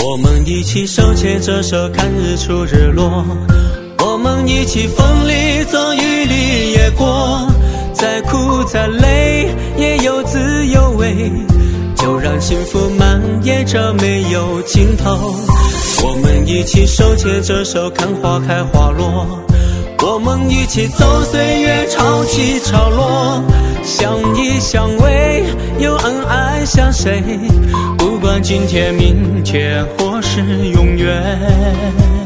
我们一起手牵着手看日出日落，我们一起风里走雨里也过，再苦再累也有滋有味，就让幸福蔓延着没有尽头。我们一起手牵着手看花开花落，我们一起走岁月潮起潮落，相依相偎又恩爱相随，不管今天明天或是永远。